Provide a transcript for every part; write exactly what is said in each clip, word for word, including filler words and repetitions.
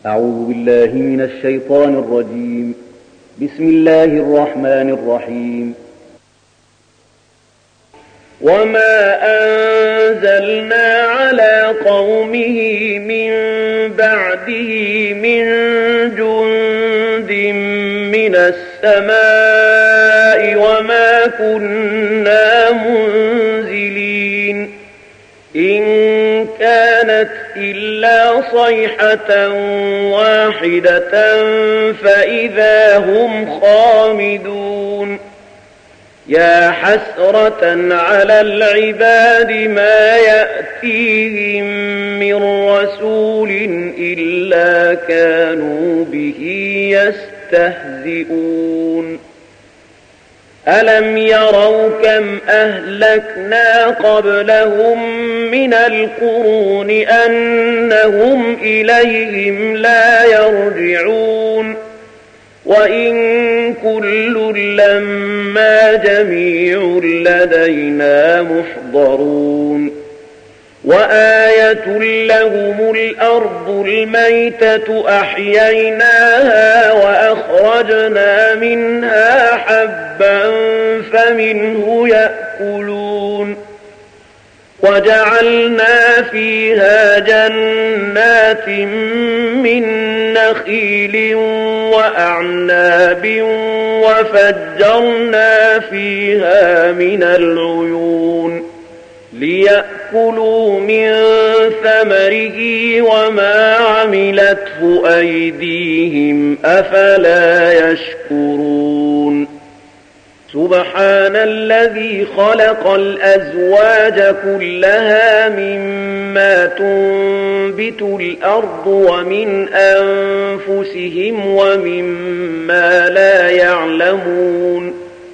أعوذ بالله من الشيطان الرجيم. بسم الله الرحمن الرحيم. وما أنزلنا على قومه من بعده من جند من السماء وما كنا منزلين إن كانت إلا صيحة واحدة فإذا هم خامدون. يا حسرة على العباد ما يأتيهم من رسول إلا كانوا به يستهزئون. ألم يروا كم أهلكنا قبلهم من القرون أنهم إليهم لا يرجعون وإن كل لما جميع لدينا محضرون. وآية لهم الأرض الميتة أحييناها وأخرجنا منها حبا فمنه يأكلون وجعلنا فيها جنات من نخيل وأعناب وفجرنا فيها من العيون ليأكلوا من ثمره وما عملته أيديهم أفلا يشكرون. سبحان الذي خلق الأزواج كلها مما تنبت الأرض ومن أنفسهم ومما لا يعلمون.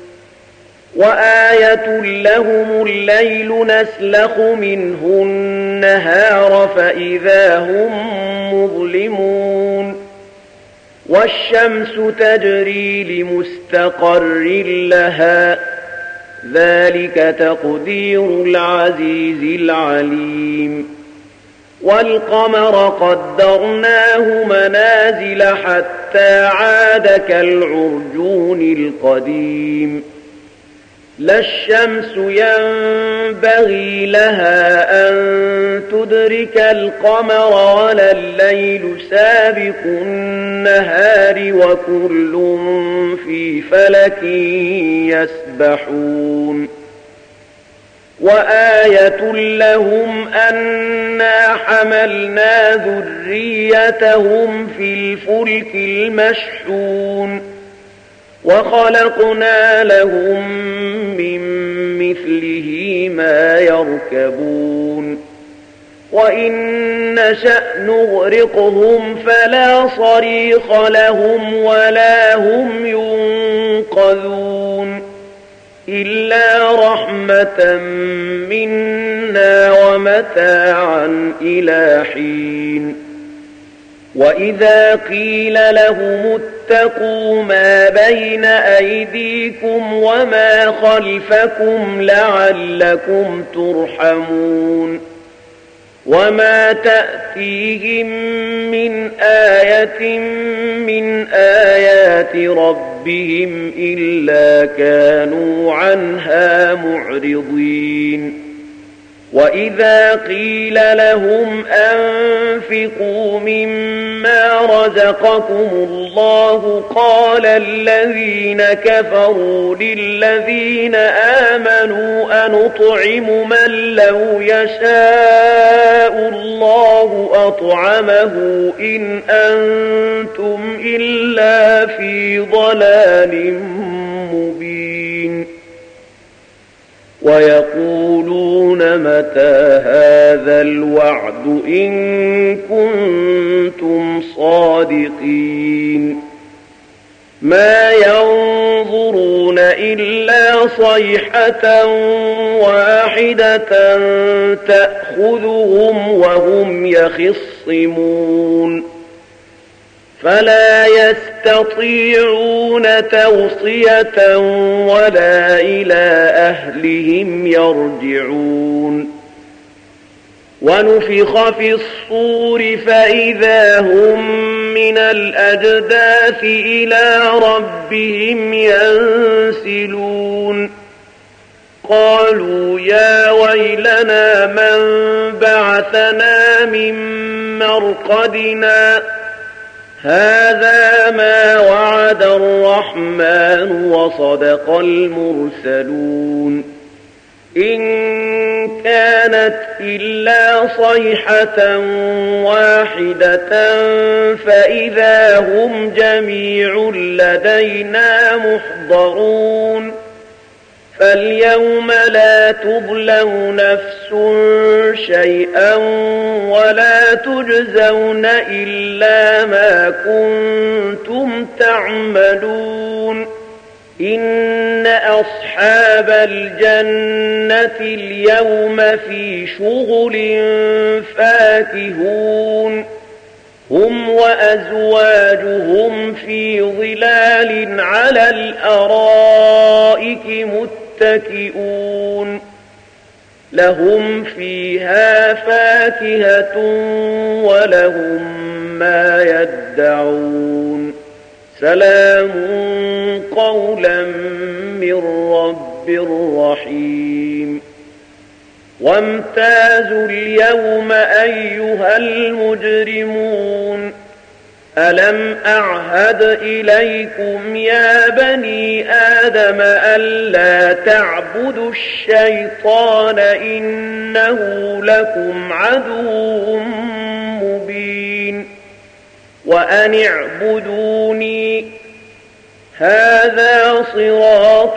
وآية لهم الليل نسلخ منه النهار فإذا هم مظلمون. والشمس تجري لمستقر لها ذلك تقدير العزيز العليم. والقمر قدرناه منازل حتى عاد كالعرجون القديم. لا الشمس ينبغي لها أن تدرك القمر ولا الليل سابق النهار وكل في فلك يسبحون. وآية لهم أنا حملنا ذريتهم في الفلك المشحون وخلقنا لهم من مثله ما يركبون. وإن نشأ نغرقهم فلا صريخ لهم ولا هم ينقذون إلا رحمة منا ومتاعا إلى حين. وإذا قيل لهم اتقوا ما بين أيديكم وما خلفكم لعلكم ترحمون. وما تأتيهم من آية من آيات ربهم إلا كانوا عنها معرضين. وإذا قيل لهم أنفقوا مما رزقكم الله قال الذين كفروا للذين آمنوا أنطعم من لو يشاء الله أطعمه إن أنتم إلا في ضلال مبين. ويقولون متى هذا الوعد إن كنتم صادقين. ما ينظرون إلا صيحة واحدة تأخذهم وهم يخصمون فلا يستطيعون توصية ولا إلى أهلهم يرجعون. ونفخ في الصور فإذا هم من الأجداث إلى ربهم ينسلون قالوا يا ويلنا من بعثنا من مرقدنا هذا ما وعد الرحمن وصدق المرسلون إن كانت إلا صيحة واحدة فإذا هم جميع لدينا محضرون فاليوم لا تظلم نفس شيئا ولا تجزون إلا ما كنتم تعملون إن أصحاب الجنة اليوم في شغل فاكهون هم وأزواجهم في ظلال على الأرائك متكئون لهم فيها فاكهة ولهم ما يدعون سلام قولا من رب رحيم وامتازوا اليوم أيها المجرمون ألم أعهد إليكم يا بني آدم ألا تعبدوا الشيطان إنه لكم عدو مبين وأن اعبدوني هذا صراط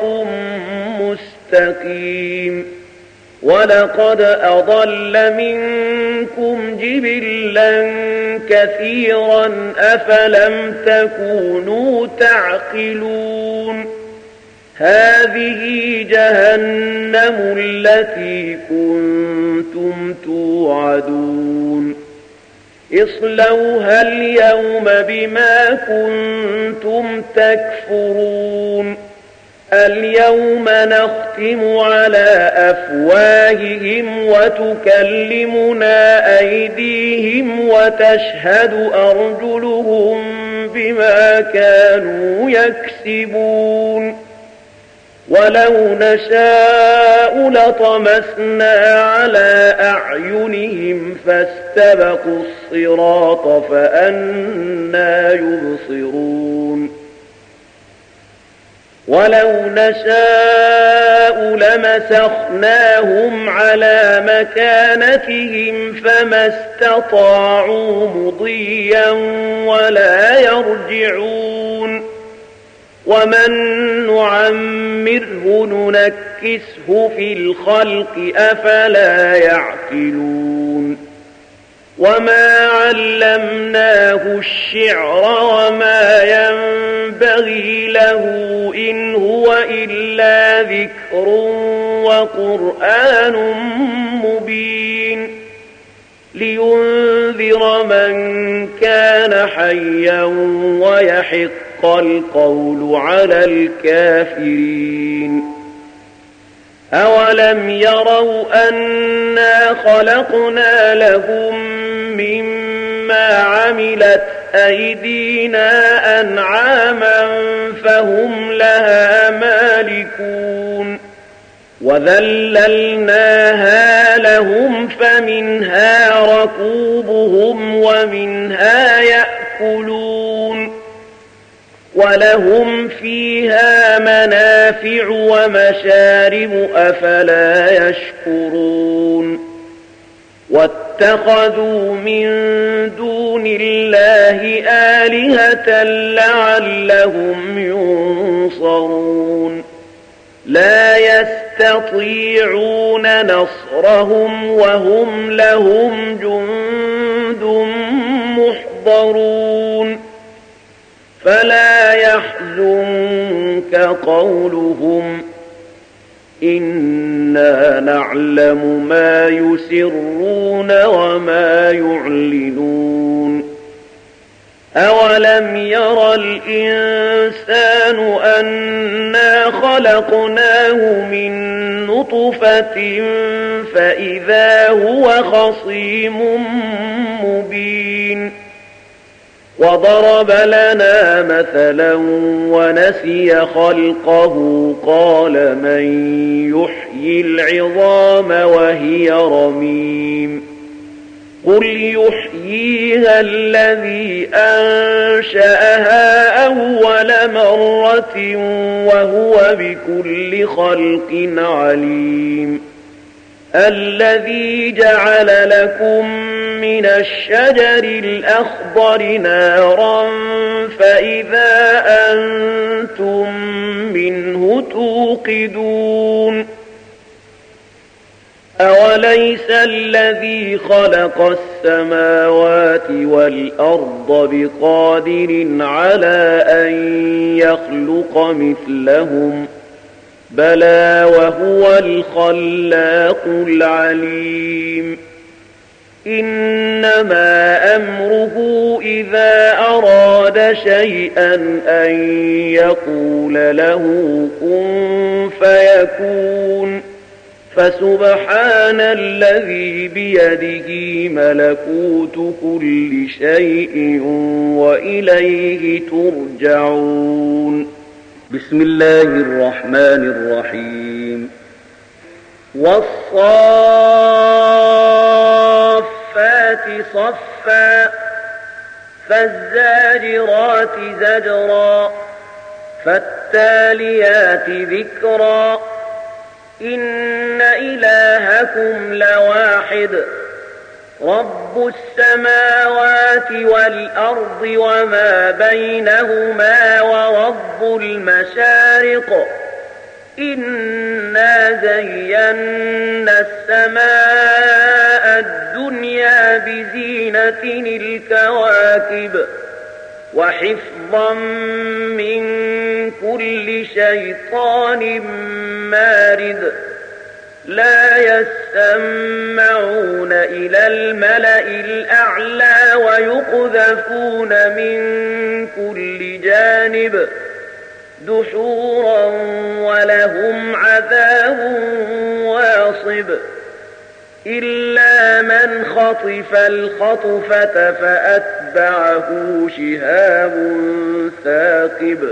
مستقيم ولقد أضل منكم جبلا كثيرا أفلم تكونوا تعقلون هذه جهنم التي كنتم توعدون اصلوها اليوم بما كنتم تكفرون اليوم نختم على أفواههم وتكلمنا أيديهم وتشهد أرجلهم بما كانوا يكسبون ولو نشاء لطمسنا على أعينهم فاستبقوا الصراط فأنى يبصرون ولو نشاء لمسخناهم على مكانتهم فما استطاعوا مضيا ولا يرجعون ومن نعمره ننكسه في الخلق أفلا يعقلون وما علمناه الشعر وما ينبغي له إن هو إلا ذكر وقرآن مبين لينذر من كان حيا ويحق القول على الكافرين أولم يروا أنا خلقنا لهم مما عملت أيدينا أنعاما فهم لها مالكون وذللناها لهم فمنها ركوبهم ومنها يأكلون ولهم فيها منافع ومشارب أفلا يشكرون واتخذوا من دون الله آلهة لعلهم ينصرون لا يستطيعون نصرهم وهم لهم جند محضرون فلا يحزنك قولهم إنا نعلم ما يسرون وما يعلنون أولم ير الإنسان أنا خلقناه من نطفة فإذا هو خصيم مبين وضرب لنا مثلا ونسي خلقه قال من يحيي العظام وهي رميم قل يحييها الذي أنشأها أول مرة وهو بكل خلق عليم الذي جعل لكم من الشجر الأخضر نارا فإذا أنتم منه توقدون أوليس الذي خلق السماوات والأرض بقادر على أن يخلق مثلهم بلى وهو الخلاق العليم إنما أمره إذا أراد شيئا أن يقول له كن فيكون فسبحان الذي بيده ملكوت كل شيء وإليه ترجعون بسم الله الرحمن الرحيم والصافات صفا فالزاجرات زجرا فالتاليات ذكرا إن إلهكم لواحد رب السماوات والأرض وما بينهما ورب المشارق إنا زينا السماء الدنيا بزينة الكواكب وحفظا من كل شيطان مارد لا يسمعون إلى الملأ الأعلى ويقذفون من كل جانب دحورا ولهم عذاب واصب إلا من خطف الخطفة فأتبعه شهاب ثاقب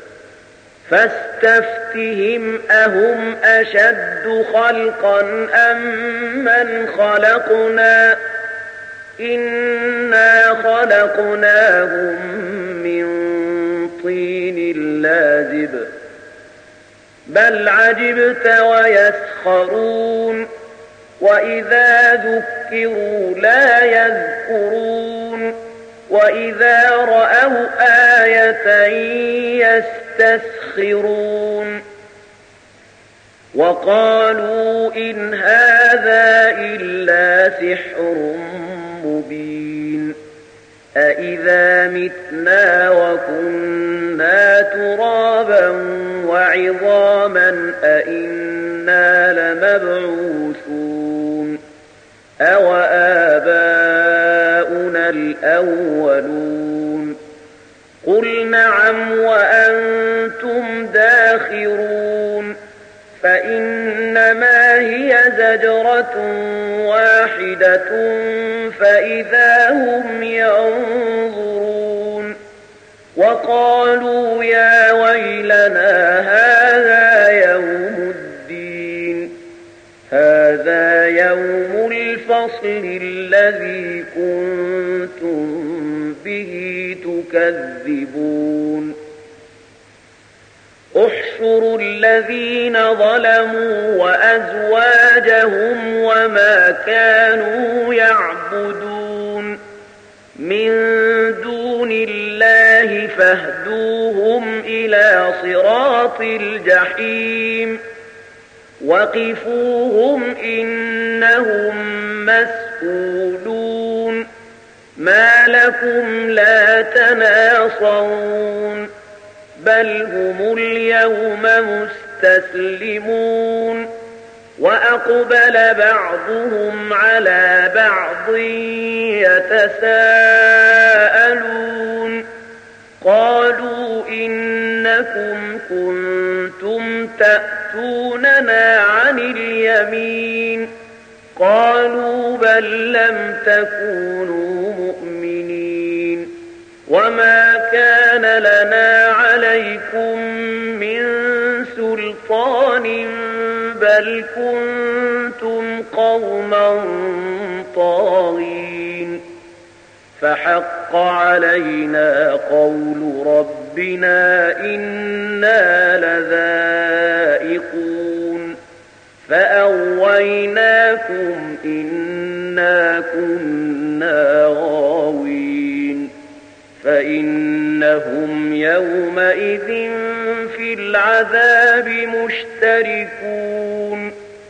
فاستفتهم أهم أشد خلقا أم من خلقنا إنا خلقناهم من طين لازب بل عجبت ويسخرون وإذا ذكروا لا يذكرون وإذا رأوا آية يستسخرون وقالوا إن هذا إلا سحر مبين أإذا متنا وكنا ترابا وعظاما أإنا لمبعوثون أو آباؤنا الأولون قل نعم وأنتم داخرون فإنما هي زجرة واحدة فإذا هم ينظرون وقالوا يا ويلنا هذا يوم الدين هذا يوم الفصل الذي كنتم به تكذبون احشروا الذين ظلموا وأزواجهم وما كانوا يعبدون من دون الله فاهدوهم إلى صراط الجحيم وقفوهم إنهم مسؤولون ما لكم لا تناصرون بل هم اليوم مستسلمون وأقبل بعضهم على بعض يتساءلون قالوا إنكم كنتم تأتوننا عن اليمين قالوا بل لم تكونوا مؤمنين وما كان لنا عليكم من سلطان بل كنتم قوما طاغين فحق علينا قول ربنا إنا لذائقون فأغويناكم إنا كنا غاوين فإنهم يومئذ في العذاب مشتركون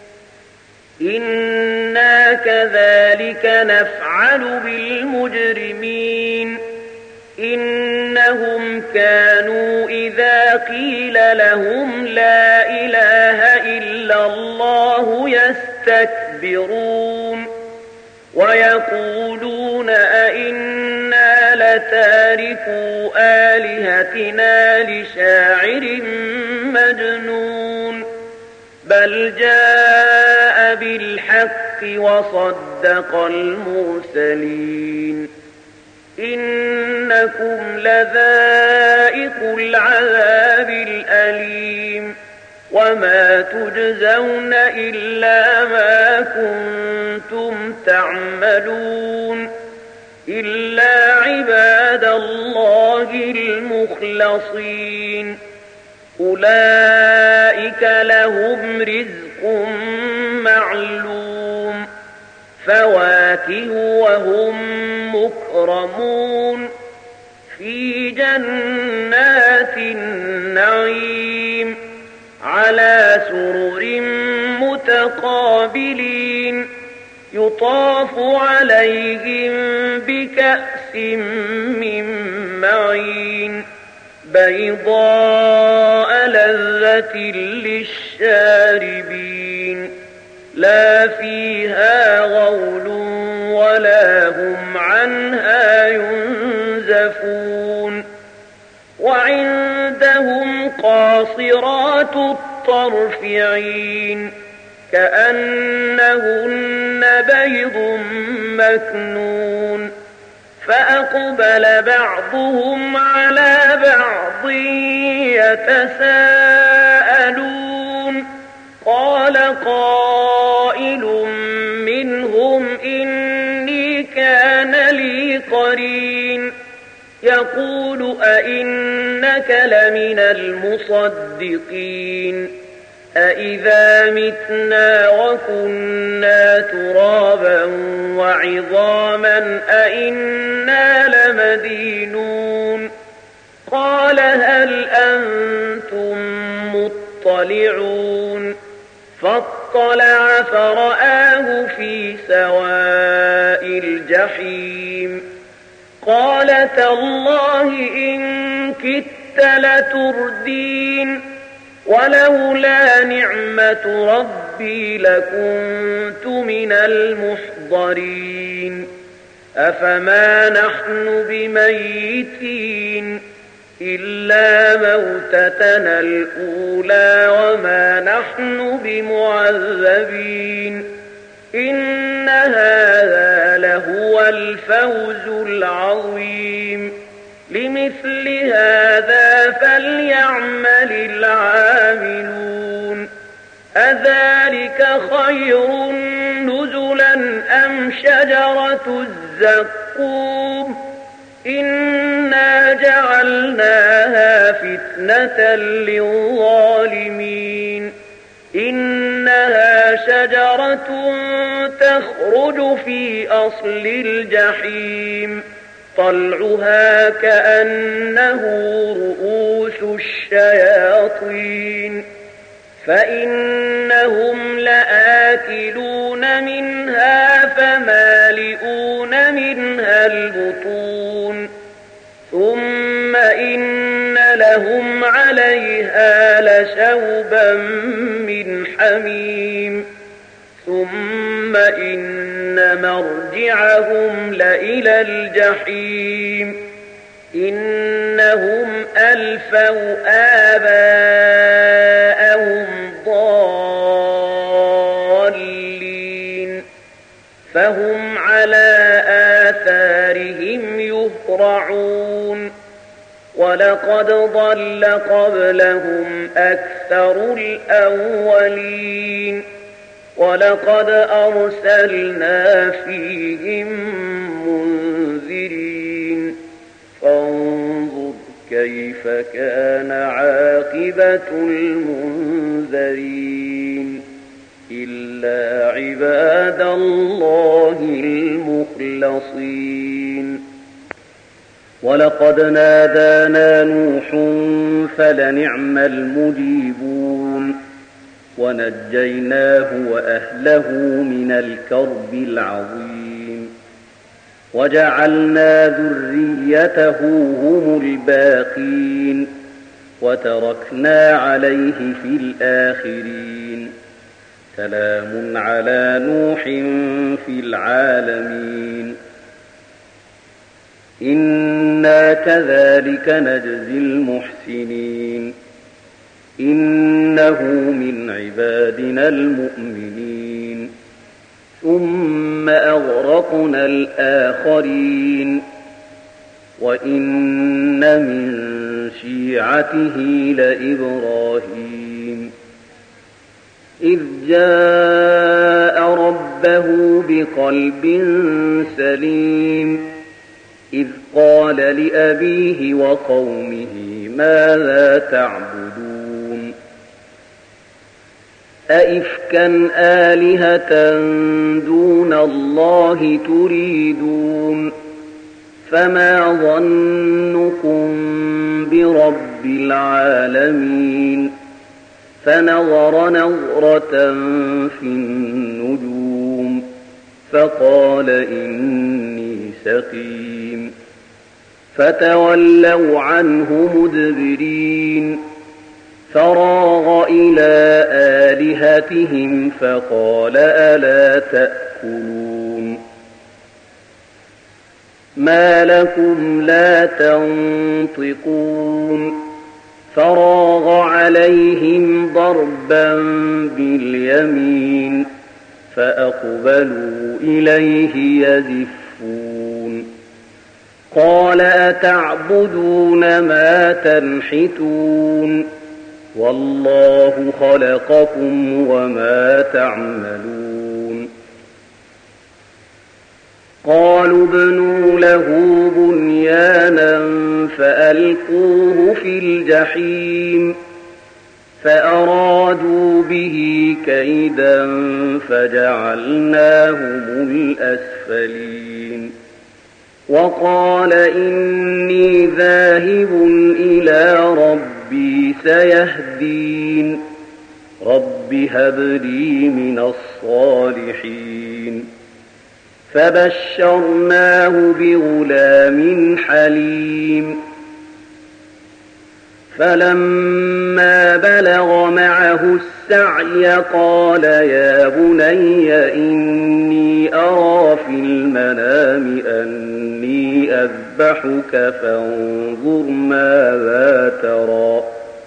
إنا كذلك نفعل بالمجرمين إنهم كانوا إذا قيل لهم لا إله إلا الله يستكبرون ويقولون أئنا لتاركو آلهتنا لشاعر مجنون بل جاء بالحق وصدق المرسلين إنكم لذائقو العذاب الأليم وما تجزون إلا ما كنتم تعملون إلا عباد الله المخلصين أولئك لهم رزق معلوم فواكه وهم مكرمون في جنات النعيم على سرر متقابلين يطاف عليهم بكأس من معين بيضاء لذة للشاربين لا فيها غول ولا هم عنها ينزفون وعندهم قاصرات الطرف عين كأنهن بيض مكنون فأقبل بعضهم على بعض يتساءلون قال قائل منهم إني كان لي قرين يقول أئنك لمن المصدقين أإذا متنا وكنا ترابا وعظاما أئنا لمدينون قال هل أنتم مطلعون فاطلع فرآه في سواء الجحيم قال تالله إن كدت لتردين ولولا نعمة ربي لكنت من المحضرين أفما نحن بميتين إلا موتتنا الأولى وما نحن بمعذبين إن هذا لهو الفوز العظيم لمثل هذا فليعمل العاملون أذلك خير نزلا أم شجرة الزقوم إنا جعلناها فتنة للظالمين إنها شجرة تخرج في أصل الجحيم طلعها كأنه رؤوس الشياطين فإنهم لآكلون منها فمالئون منها البطون ثم إن لهم عليها لشوبا من حميم ثم إن مرجعهم لإلى الجحيم إنهم ألفوا آباءهم ضالين فهم على آثارهم يهرعون ولقد ضل قبلهم أكثر الأولين ولقد أرسلنا فيهم منذرين فانظر كيف كان عاقبة المنذرين إلا عباد الله المخلصين ولقد نادانا نوح فلنعم المجيبون ونجيناه وأهله من الكرب العظيم وجعلنا ذريته هم الباقين وتركنا عليه في الآخرين سلام على نوح في العالمين إنا كذلك نجزي المحسنين إنه من عبادنا المؤمنين ثم أغرقنا الآخرين وإن من شيعته لإبراهيم إذ جاء ربه بقلب سليم إذ قال لأبيه وقومه ماذا تعبدون أئفكا آلهة دون الله تريدون فما ظنكم برب العالمين فنظر نظرة في النجوم فقال إني سقيم فتولوا عنه مدبرين فراغ إلى آلهتهم فقال ألا تأكلون ما لكم لا تنطقون فراغ عليهم ضربا باليمين فأقبلوا إليه يزفون قال أتعبدون ما تنحتون والله خلقكم وما تعملون قالوا ابنوا له بنيانا فألقوه في الجحيم فأرادوا به كيدا فجعلناهم الأسفلين وقال إني ذاهب إلى ربي سيهدين رب هب لي من الصالحين فبشرناه بغلام حليم فلما بلغ معه السعي قال يا بني إني أرى في المنام أني أذبحك فانظر ماذا ترى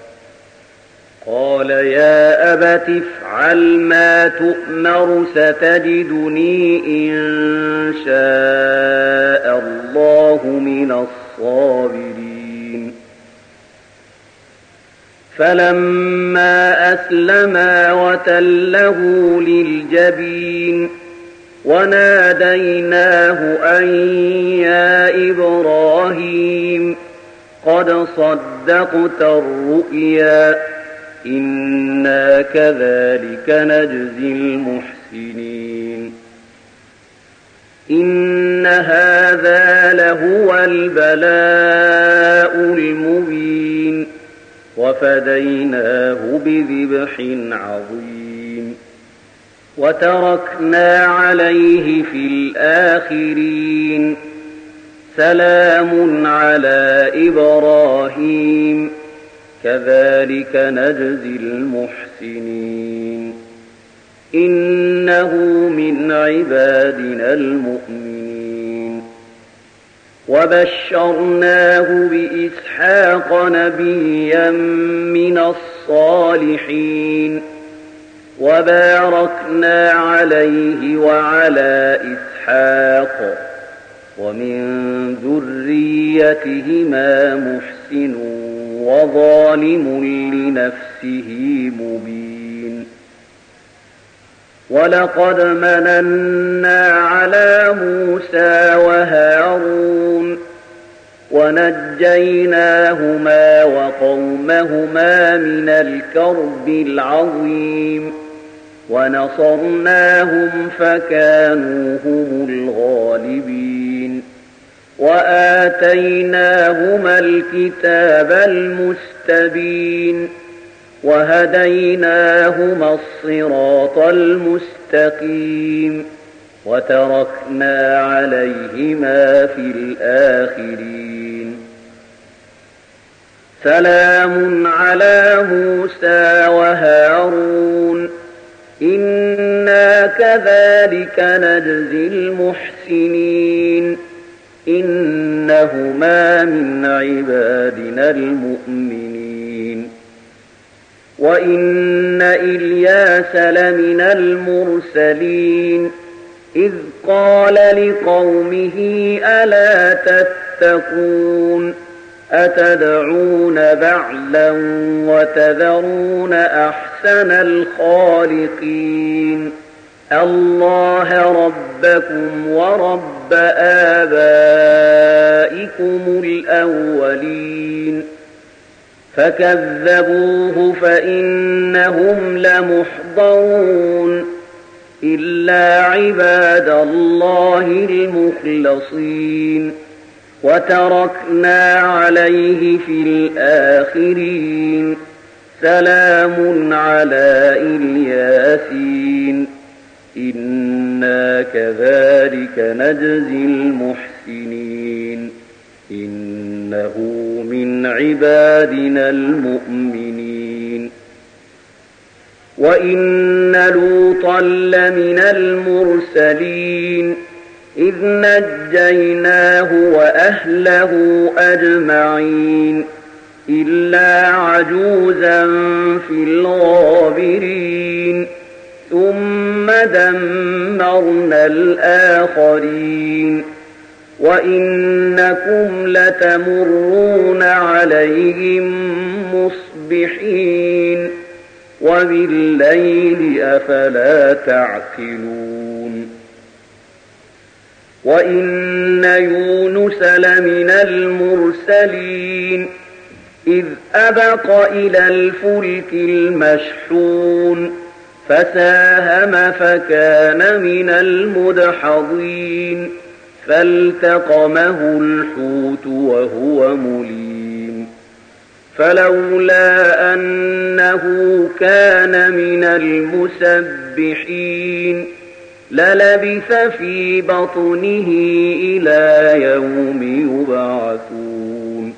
قال يا أبت افعل ما تؤمر ستجدني إن شاء الله من الصابرين فلما أسلما وتله للجبين وناديناه أن يا إبراهيم قد صدقت الرؤيا إنا كذلك نجزي المحسنين إن هذا لهو البلاء المبين وفديناه بذبح عظيم وتركنا عليه في الآخرين سلام على إبراهيم كذلك نجزي المحسنين إنه من عبادنا المؤمنين وبشرناه بإسحاق نبيا من الصالحين وباركنا عليه وعلى إسحاق ومن ذريتهما محسن وظالم لنفسه مبين ولقد مننا على موسى وهارون ونجيناهما وقومهما من الكرب العظيم ونصرناهم فكانوا هم الغالبين وآتيناهما الكتاب المستبين وهديناهما الصراط المستقيم وتركنا عليهما في الآخرين سلام على موسى وهارون إنا كذلك نجزي المحسنين إنهما من عبادنا المؤمنين وإن إلياس لمن المرسلين إذ قال لقومه ألا تتقون أتدعون بعلا وتذرون أحسن الخالقين الله ربكم ورب آبائكم الأولين فكذبوه فإنهم لمحضرون إلا عباد الله المخلصين وتركنا عليه في الآخرين سلام على الياسين إنا كذلك نجزي المحسنين إنه من عبادنا المؤمنين وإن لوطا لمن المرسلين إذ نجيناه وأهله أجمعين إلا عجوزا في الغابرين ثم دمرنا الآخرين وإنكم لتمرون عليهم مصبحين وبالليل أفلا تعقلون وإن يونس لمن المرسلين إذ أبق إلى الفلك المشحون فساهم فكان من المدحضين فالتقمه الحوت وهو مليم فلولا أنه كان من المسبحين للبث في بطنه إلى يوم يبعثون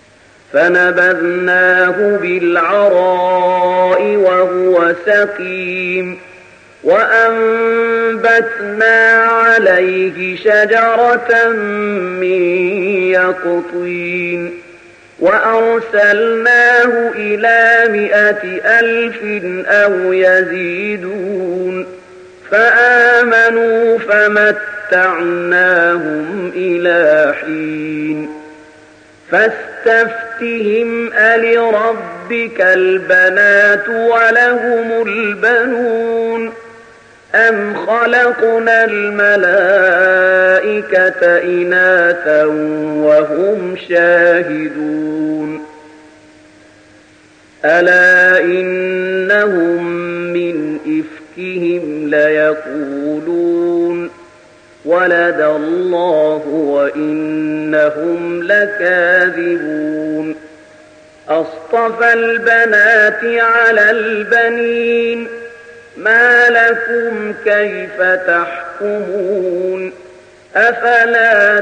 فنبذناه بالعراء وهو سقيم وأنبتنا عليه شجرة من يقطين وأرسلناه إلى مائة ألف أو يزيدون فآمنوا فمتعناهم إلى حين فاستفتهم ألربك البنات ولهم البنون أم خلقنا الملائكة إناثا وهم شاهدون ألا إنهم من إفكهم ليقولون ولد الله وإنهم لكاذبون أصطفى البنات على البنين ما لكم كيف تحكمون أفلا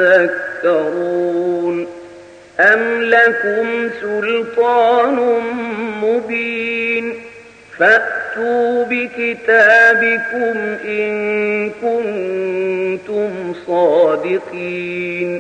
تذكرون أم لكم سلطان مبين فأتوا بكتابكم إن كنتم صادقين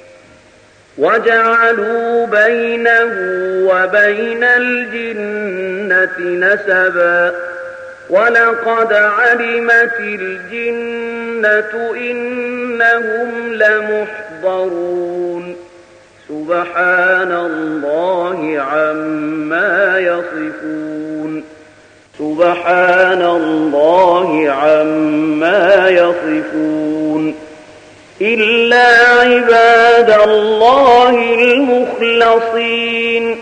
وجعلوا بينه وبين الجنة نسبا ولقد علمت الجنة إنهم لمحضرون سبحان الله عما يصفون سبحان الله عما يصفون إلا عباد الله المخلصين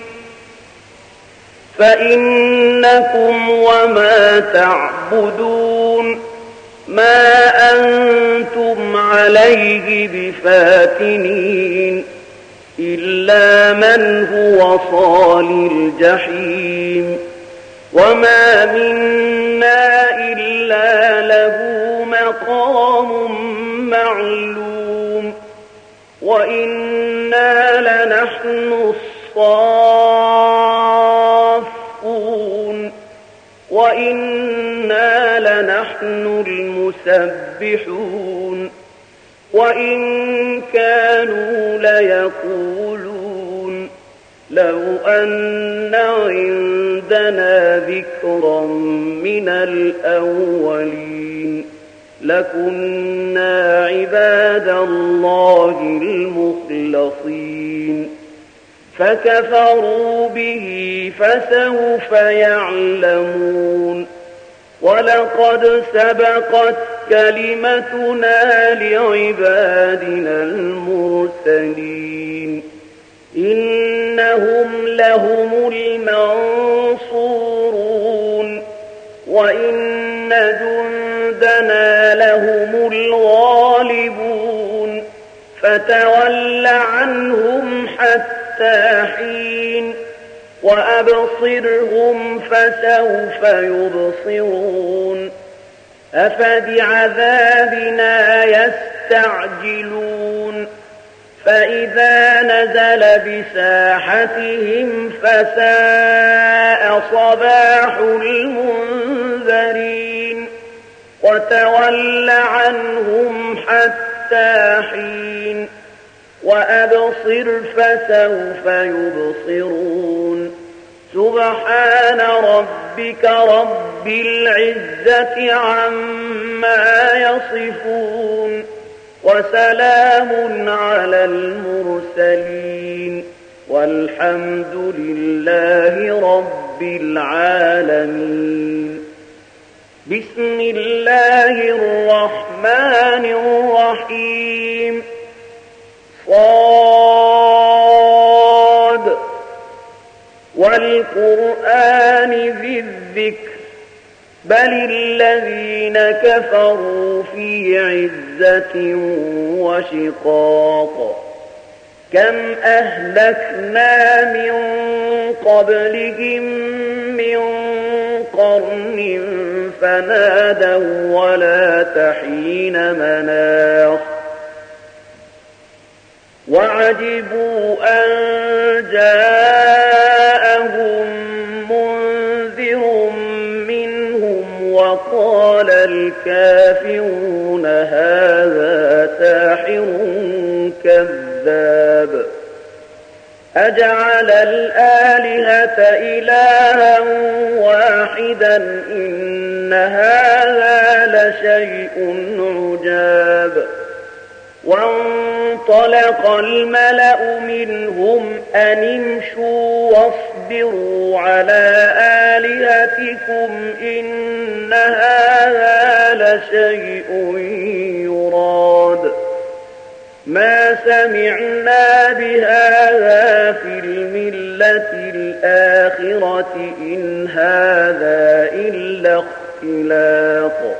فإنكم وما تعبدون ما أنتم عليه بفاتنين إلا من هو صال الجحيم وما منا إلا له مقام معلوم وإنا لنحن الصافون وإنا لنحن المسبحون وإن كانوا ليقولون لو أن عندنا ذكرا من الأولين لكنا عباد الله المخلصين فكفروا به فسوف يعلمون ولقد سبقت كلمتنا لعبادنا المرسلين إنهم لهم المنصورون وإن جندنا لهم الغالبون فتول عنهم حتى حين وأبصرهم فسوف يبصرون أفبعذابنا يستعجلون فإذا نزل بساحتهم فساء صباح المنذرين وتول عنهم حتى حين وأبصر فسوف يبصرون سبحان ربك رب العزة عما يصفون وسلام على المرسلين والحمد لله رب العالمين بسم الله الرحمن الرحيم صاد والقرآن ذي الذكر بل الذين كفروا في عزة وشقاق كم أهلكنا من قبلهم من قرن فنادوا ولا تحين مناص وعجبوا أن جاءهم منذر منهم وقال الكافرون هذا ساحر كذاب أجعل الآلهة إلها واحدا إن هذا لشيء عجاب وانطلق الملأ منهم أن امشوا واصبروا على آلهتكم إن هذا لشيء يراد ما سمعنا بهذا في الملة الآخرة إن هذا إلا اختلاق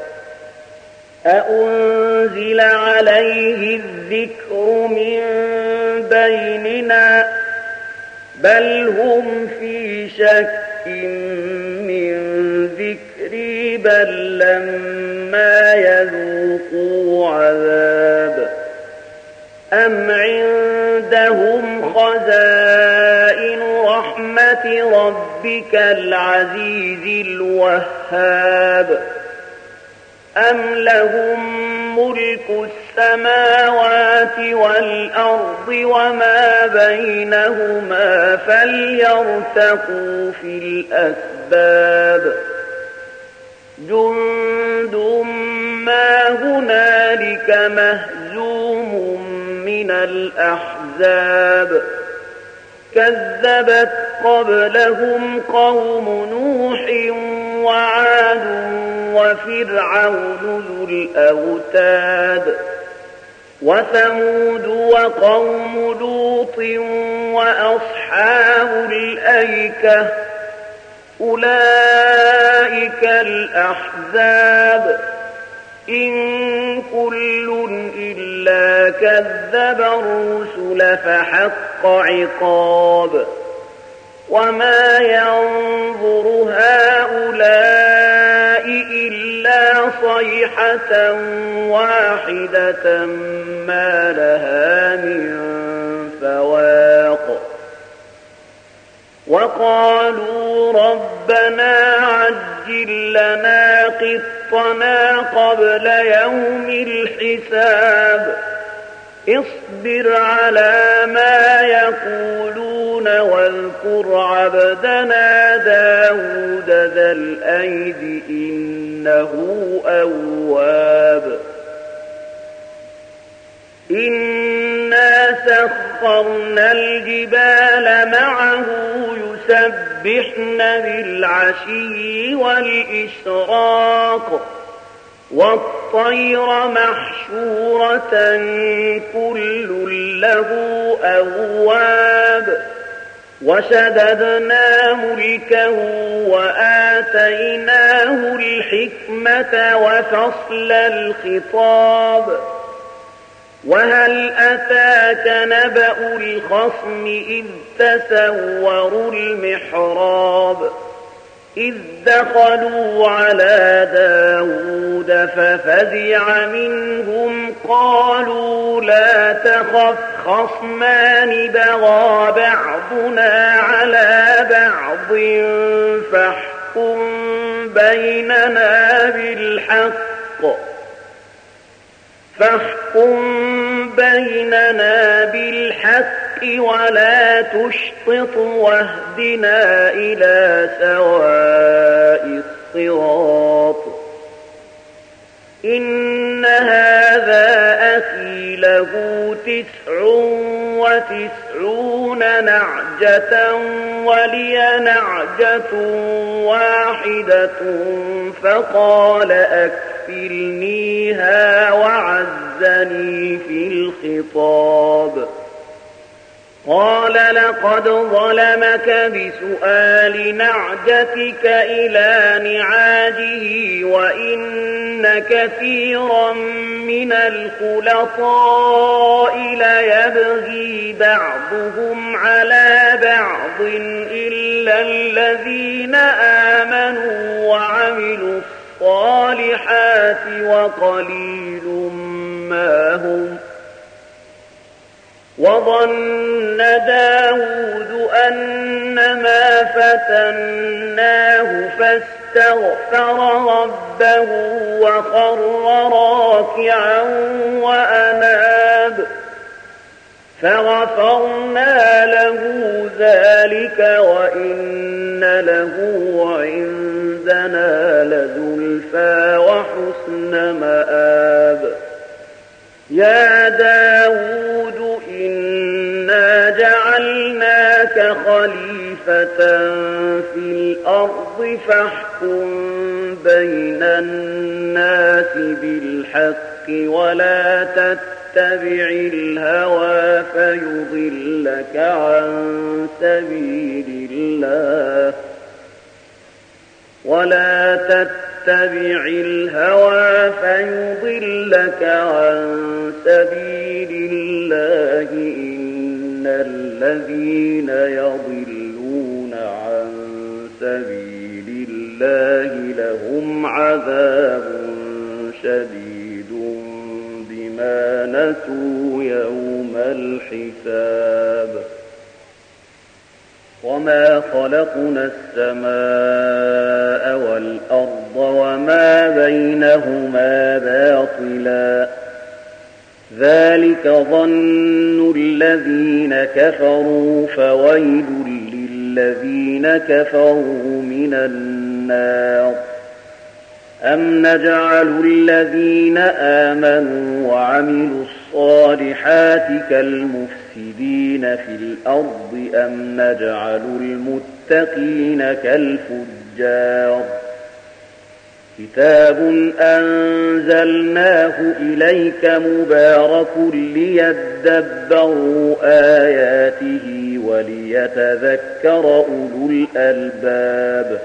أأنزل عليه الذكر من بيننا بل هم في شك من ذكري بل لما يذوقوا عذاب أم عندهم خزائن رحمة ربك العزيز الوهاب أم لهم ملك السماوات والأرض وما بينهما فليرتقوا في الأسباب جند ما هنالك مهزوم من الأحزاب كذبت قبلهم قوم نوح وعاد وفرعون ذو الأوتاد وثمود وقوم لوط وأصحاب الأيكة أولئك الأحزاب إن كل إلا كذب الرسل فحق عقاب وما ينظر هؤلاء إلا صيحة واحدة ما لها من فواق وقالوا ربنا عجل لنا قطنا قبل يوم الحساب اصبر على ما يقولون واذكر عبدنا داود ذا الأيد إنه أواب إنا سخرنا الجبال معه يسبحن بالعشي والإشراق والطير محشورة كل له أواب وشددنا ملكه وآتيناه الحكمة وفصل الخطاب وهل أتاك نبأ الخصم إذ تسوروا المحراب إذ دخلوا على داود ففزع منهم قالوا لا تخف خصمان بغى بعضنا على بعض فاحكم بيننا بالحق فاحكم بيننا بالحق ولا تشطط واهدنا إلى سواء الصراط إن هذا أخي له تسع وتسعون نعجة ولي نعجة واحدة فقال أكفلنيها وعزني في الخطاب قال لقد ظلمك بسؤال نعجتك إلى نعاجه وإن كثيرا من الخلطاء ليبغي بعضهم على بعض إلا الذين آمنوا وعملوا الصالحات وقليل ما هم وظن داود أنما فتناه فاستغفر ربه وخر راكعا وأناب فغفرنا له ذلك وإن له عندنا لزلفى وحسن مآب يا داود إنا جعلناك خليفة في الأرض فاحكم بين الناس بالحق ولا تتبع الهوى فيضلك عن سبيل الله ولا تتبع الهوى فيضلك عن سبيل الله إن الذين يضلون عن سبيل الله لهم عذاب شديد بما نسوا يوم الحساب وما خلقنا السماء والأرض وما بينهما باطلا ذلك ظن الذين كفروا فويل للذين كفروا من النار أم نجعل الذين آمنوا وعملوا الصالحات كالمفسدين في الأرض أم نجعل المتقين كالفجار كتاب أنزلناه إليك مبارك ليدبروا آياته وليتذكر أولو الألباب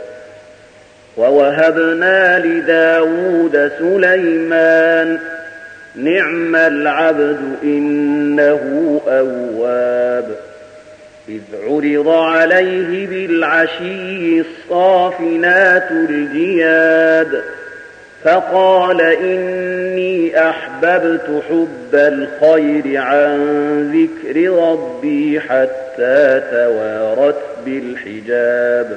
ووهبنا لداود سليمان نعم العبد إنه أواب إذ عرض عليه بالعشي الصافنات الجياد فقال إني أحببت حب الخير عن ذكر ربي حتى توارت بالحجاب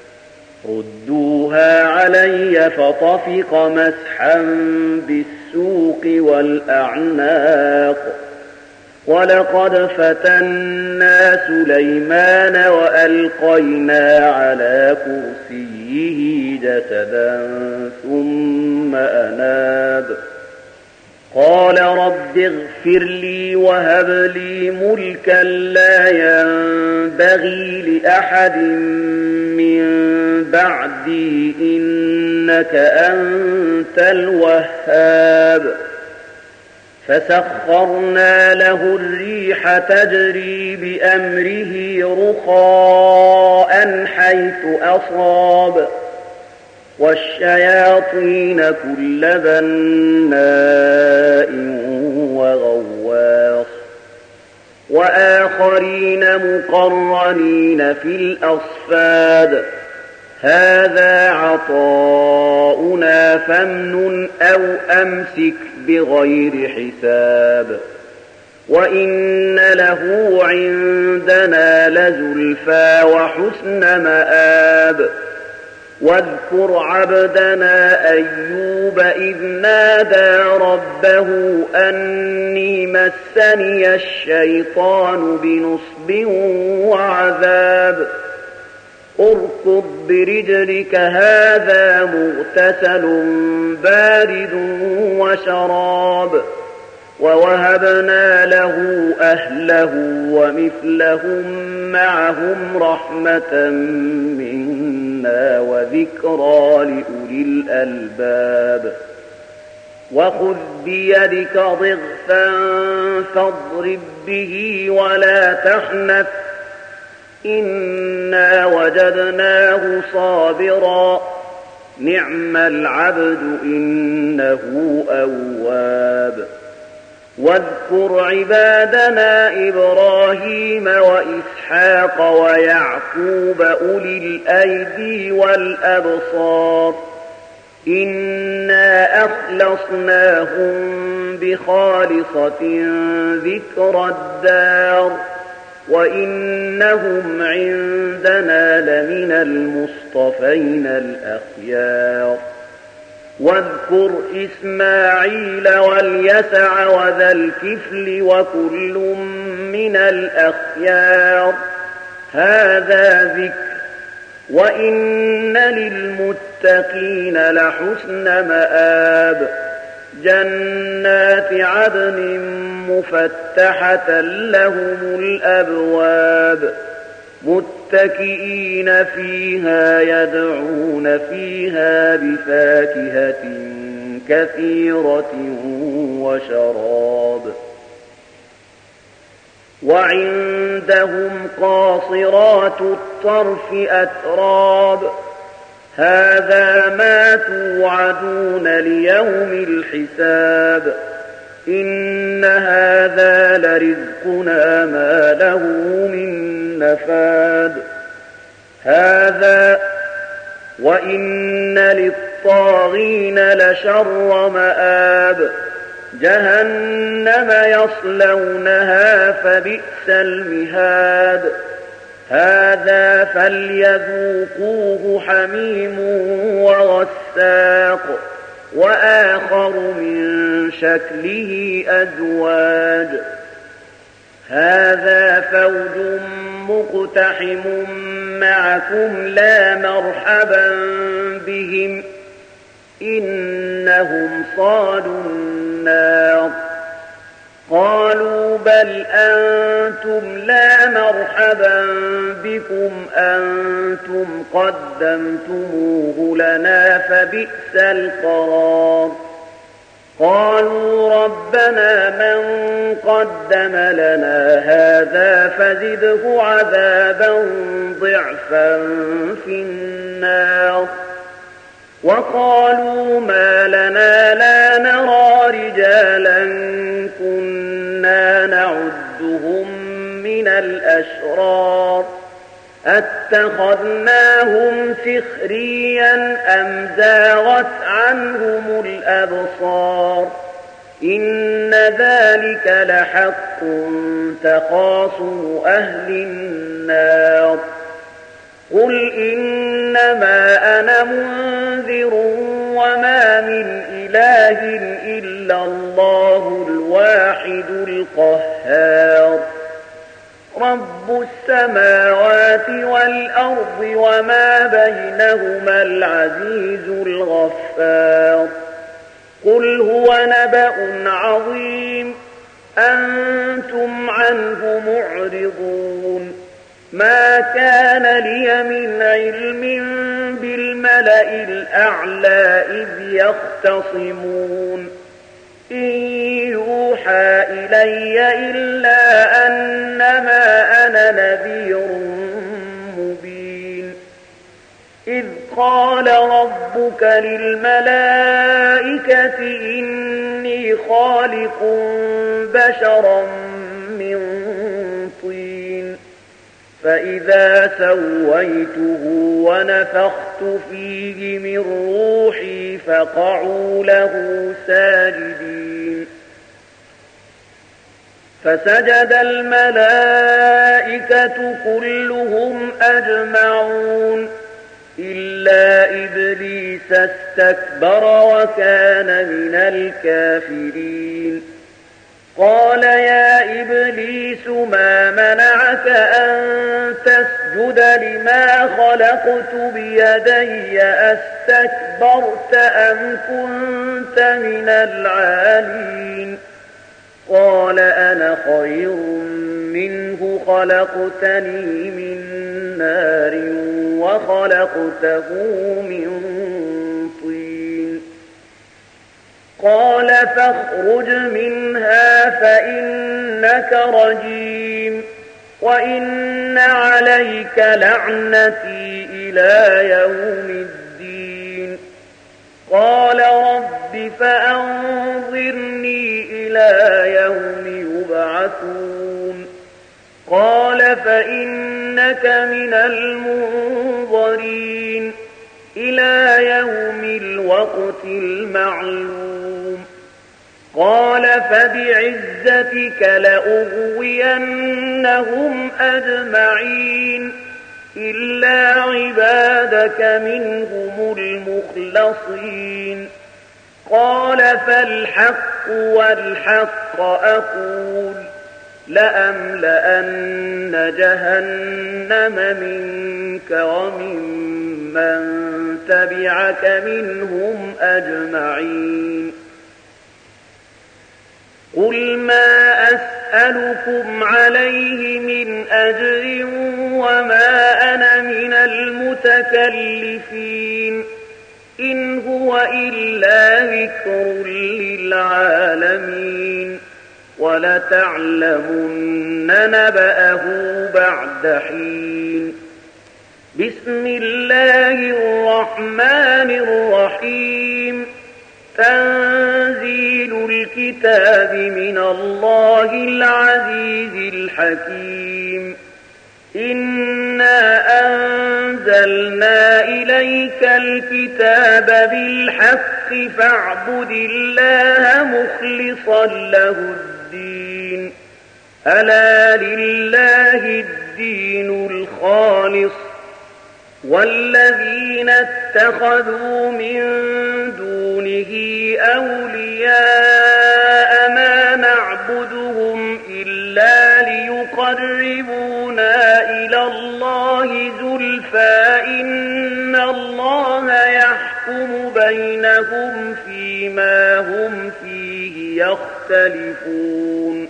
ردوها علي فطفق مسحا بالسوق والأعناق ولقد فتنا سليمان وألقينا على كرسيه جسدا ثم أناب قال رب اغفر لي وهب لي ملكا لا ينبغي لأحد من بعدي إنك أنت الوهاب فسخرنا له الريح تجري بأمره رخاء حيث أصاب والشياطين كل بناء وغواص وآخرين مقرنين في الأصفاد هذا عطاؤنا فامنن أو أمسك بغير حساب وإن له عندنا لزلفى وحسن مآب واذكر عبدنا أيوب إذ نادى ربه أني مسني الشيطان بنصب وعذاب اركض برجلك هذا مغتسل بارد وشراب ووهبنا له أهله ومثلهم معهم رحمة منا وذكرى لأولي الألباب وخذ بيدك ضغثا فاضرب به ولا تحنث إنا وجدناه صابرا نعم العبد إنه أواب واذكر عبادنا إبراهيم وإسحاق ويعقوب أولي الأيدي والأبصار إنا أخلصناهم بخالصة ذكر الدار وإنهم عندنا لمن المصطفين الأخيار واذكر إسماعيل واليسع وذا الكفل وكل من الأخيار هذا ذكر وإن للمتقين لحسن مآب جنات عدن مفتحة لهم الأبواب متكئين فيها يدعون فيها بفاكهة كثيرة وشراب وعندهم قاصرات الطرف أتراب هذا ما توعدون ليوم الحساب إن هذا لرزقنا ما له من نفاد هذا وإن للطاغين لشر مآب جهنم يصلونها فبئس المهاد هذا فليذوقوه حميم وغساق وآخر من شكله أزواج هذا فوج مقتحم معكم لا مرحبا بهم إنهم صالوا النار قالوا بل أنتم لا مرحبا بكم أنتم قدمتموه لنا فبئس القرار قالوا ربنا من قدم لنا هذا فزده عذابا ضعفا في النار وقالوا ما لنا لا نرى رجالا كنا نعدهم من الأشرار أتخذناهم سخريا أم زاغت عنهم الأبصار إن ذلك لحق تخاصم أهل النار قل إنما أنا منذر وما من إله إلا الله الواحد القهار رب السماوات والأرض وما بينهما العزيز الغفار قل هو نبأ عظيم أنتم عنه معرضون ما كان لي من علم بالملأ الأعلى إذ يختصمون إن يوحى إلي إلا أنما أنا نذير مبين إذ قال ربك للملائكة إني خالق بشرا من طين فإذا سويته ونفخت فيه من روحي فقعوا له ساجدين فسجد الملائكة كلهم أجمعون إلا إبليس استكبر وكان من الكافرين قال يا إبليس ما منعك أن تسجد لما خلقت بيدي أستكبرت أم كنت من العالين قال أنا خير منه خلقتني من نار وخلقته من طين قال فاخرج منها فإنك رجيم وإن عليك لعنتي إلى يوم الدين قال رب فأنظرني إلى يوم يبعثون قال فإنك من المنظرين إلى يوم الوقت المعلوم قال فبعزتك لأغوينهم أجمعين إلا عبادك منهم المخلصين قال فالحق والحق أقول لأملأن جهنم منك وممن تبعك منهم أجمعين قل ما أسألكم عليه من أجر وما أنا من المتكلفين إن هو إلا ذكر للعالمين ولتعلمن نبأه بعد حين بسم الله الرحمن الرحيم تنزيل الكتاب من الله العزيز الحكيم إنا أنزلنا إليك الكتاب بالحق فاعبد الله مخلصا له الدين ألا لله الدين الخالص والذين اتخذوا من دونه أولياء ما نعبدهم إلا ليقربونا إلى الله زلفى إن الله يحكم بينهم بينهم فيما هم فيه يختلفون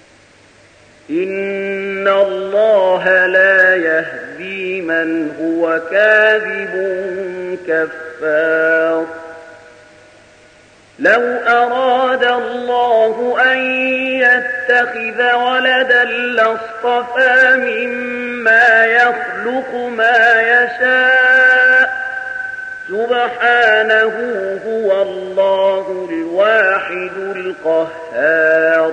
إن الله لا يهدي من هو كاذب كفار لو أراد الله أن يتخذ ولدا لاصطفى مما يخلق ما يشاء سبحانه هو الله الواحد القهار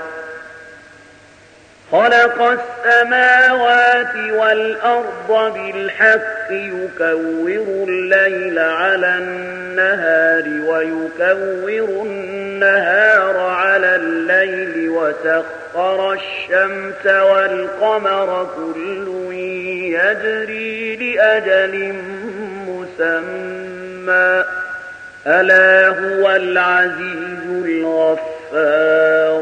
خلق السماوات والأرض بالحق يكور الليل على النهار ويكور النهار على الليل وسخر الشمس والقمر كل يجري لأجل مسمى ألا هو العزيز الغفار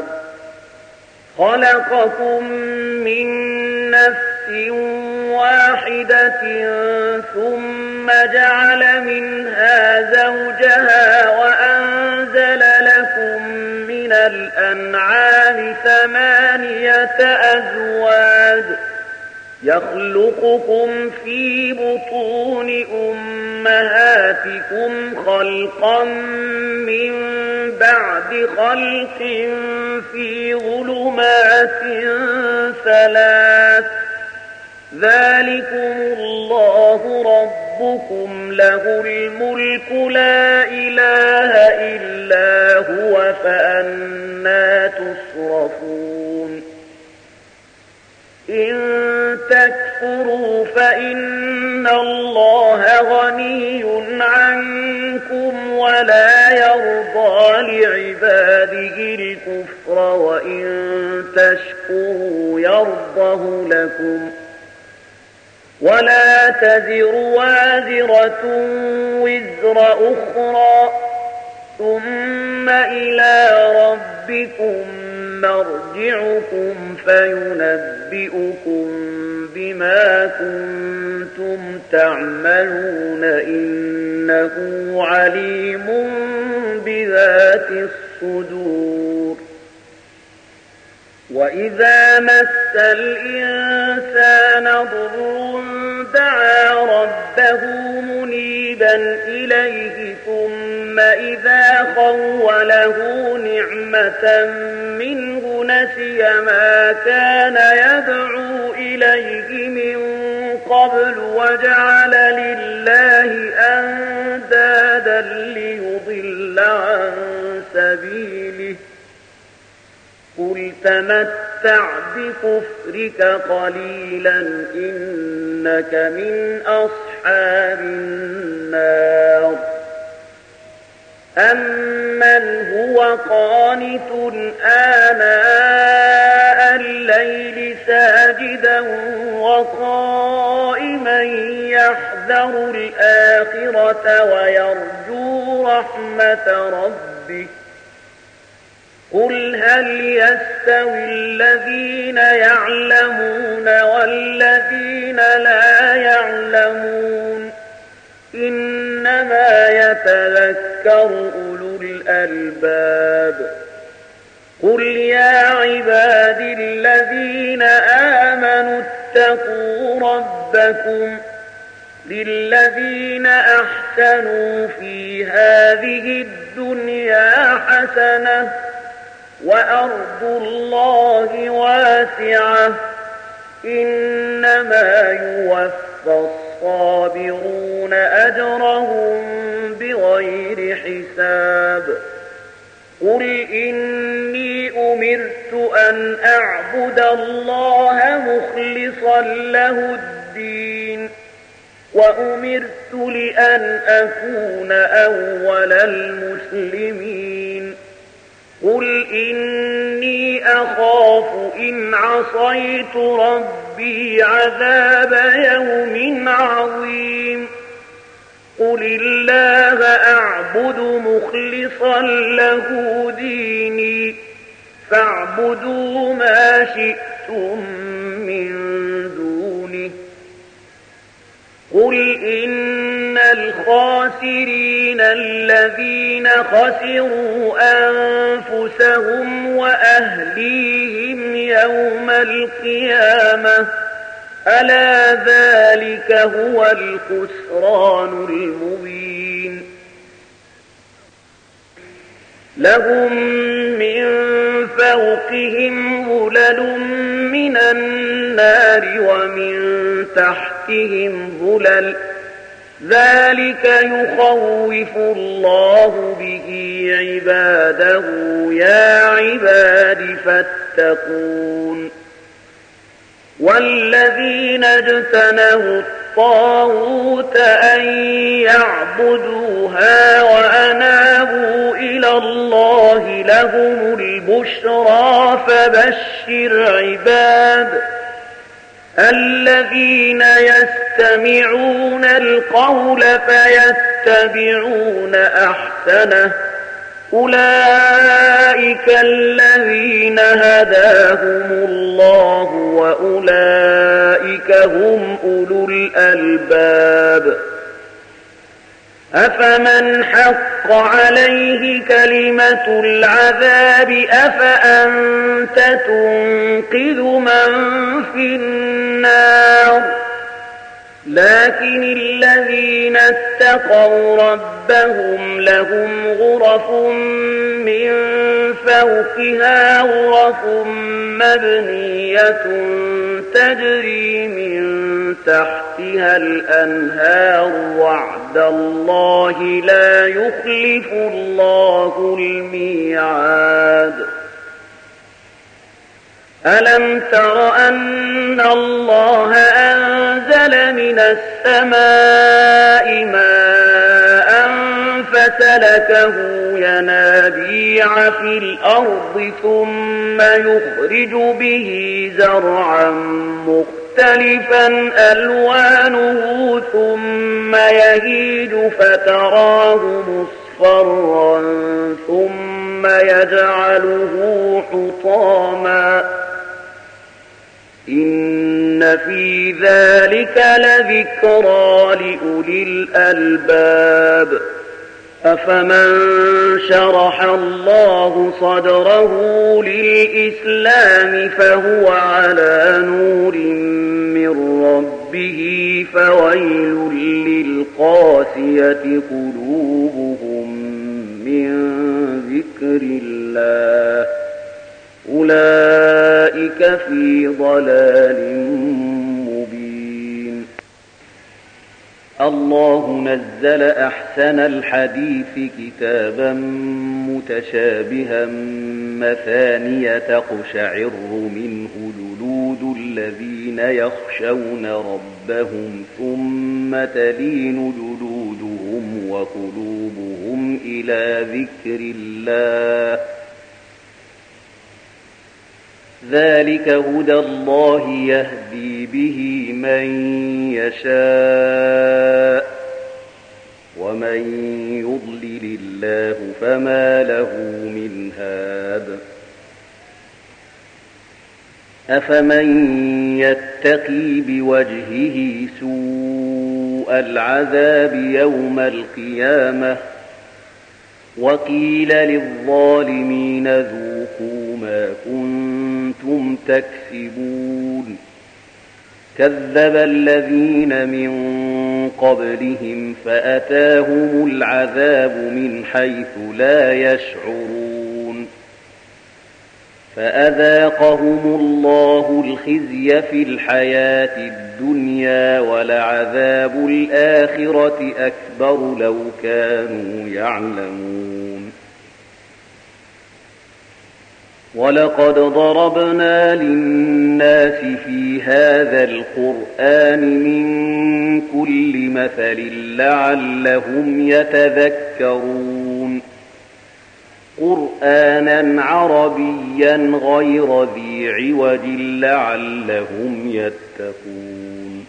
خلقكم من نفس واحدة ثم جعل منها زوجها وأنزل لكم من الأنعام ثمانية أزواج يخلقكم في بطون أمهاتكم خلقا من بعد خلق في ظلمات ثلاث ذلكم الله ربكم له الملك لا إله إلا هو فأنى تصرفون إن تكفروا فإن الله غني عنكم ولا يرضى لعباده الكفر وإن تشكروا يرضه لكم ولا تزر وازرة وزر أخرى ثم إلى ربكم مرجعكم فينبئكم بما كنتم تعملون إنه عليم بذات الصدور وإذا مس الإنسان ضر دعا ربه منيبا إليه ثم إذا خوله نعمة منه نسي ما كان يدعو إليه من قبل وجعل لله أندادا ليضل عن سبيله قل تمتع بكفرك قليلا إنك من أصحاب النار أمن هو قانت آناء الليل ساجدا وقائما يحذر الآخرة ويرجو رحمة ربه قل هل يستوي الذين يعلمون والذين لا يعلمون إنما يتذكر أولو الألباب قل يا عبادي الذين آمنوا اتقوا ربكم للذين أحسنوا في هذه الدنيا حسنة وأرض الله واسعة إنما يوفى الصابرون أجرهم بغير حساب قل إني أمرت أن أعبد الله مخلصا له الدين وأمرت لأن أكون أول المسلمين قل إني أخاف إن عصيت ربي عذاب يوم عظيم قل الله أعبد مخلصا له ديني فاعبدوا ما شئتم من دونه قل إن الخاسرين الذين خسروا أنفسهم وأهليهم يوم القيامة ألا ذلك هو الخسران المبين لهم من فوقهم ظلل من النار ومن تحتهم ظلل ذلك يخوف الله به عباده يا عباد فاتقون والذين اجتنبوا الطاغوت أن يعبدوها وأنابوا إلى الله لهم البشرى فبشر عباد الذين يستمعون القول فيتبعون أحسنه أولئك الذين هداهم الله وأولئك هم أولو الألباب أفمن حق عليه كلمة العذاب أفأنت تنقذ من في النار لكن الذين اتقوا ربهم لهم غرف من فوقها غرف مبنية تجري من تحتها الأنهار وعد الله لا يخلف الله الميعاد ألم تر أن الله أنزل من السماء ماء فسلكه ينابيع في الأرض ثم يخرج به زرعا مختلفا ألوانه ثم يهيج فتراه مصفرا ثم يجعله حطاما إن في ذلك لذكرى لأولي الألباب أفمن شرح الله صدره للإسلام فهو على نور من ربه فويل للقاسية قلوبهم من ذكر الله أولئك في ضلال مبين الله نزل أحسن الحديث كتابا متشابها مثانية تقشعر منه جلود الذين يخشون ربهم ثم تلين جلودهم وقلوبهم إلى ذكر الله ذلك هدى الله يهدي به من يشاء ومن يضلل الله فما له من هاد أفمن يتقي بوجهه سوء العذاب يوم القيامة وقيل للظالمين ذوقوا ما كنتم تكسبون كذب الذين من قبلهم فأتاهم العذاب من حيث لا يشعرون فأذاقهم الله الخزي في الحياة الدنيا ولعذاب الآخرة أكبر لو كانوا يعلمون ولقد ضربنا للناس في هذا القرآن من كل مثل لعلهم يتذكرون قرآنا عربيا غير ذي عوج لعلهم يتقون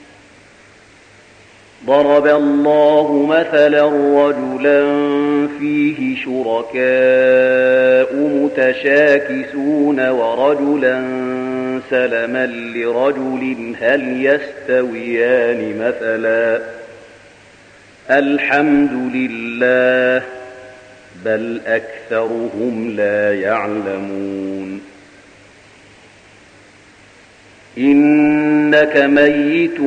ضرب الله مثلا رجلا فيه شركاء متشاكسون ورجلا سلما لرجل هل يستويان مثلا الحمد لله بل أكثرهم لا يعلمون إنك ميت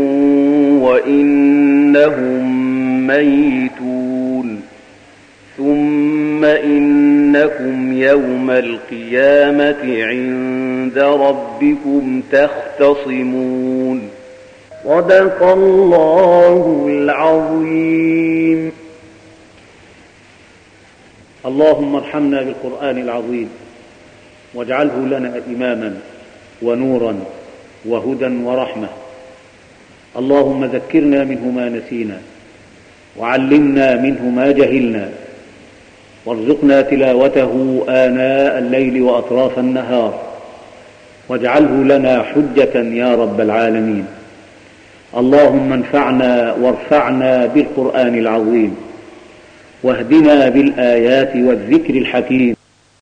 وإنهم ميتون ثم إنكم يوم القيامة عند ربكم تختصمون صدق الله العظيم. اللهم ارحمنا بالقرآن العظيم واجعله لنا إماما ونورا وهدى ورحمة. اللهم ذكرنا منه ما نسينا وعلمنا منه ما جهلنا وارزقنا تلاوته آناء الليل وأطراف النهار واجعله لنا حجة يا رب العالمين. اللهم انفعنا وارفعنا بالقرآن العظيم واهدنا بالآيات والذكر الحكيم.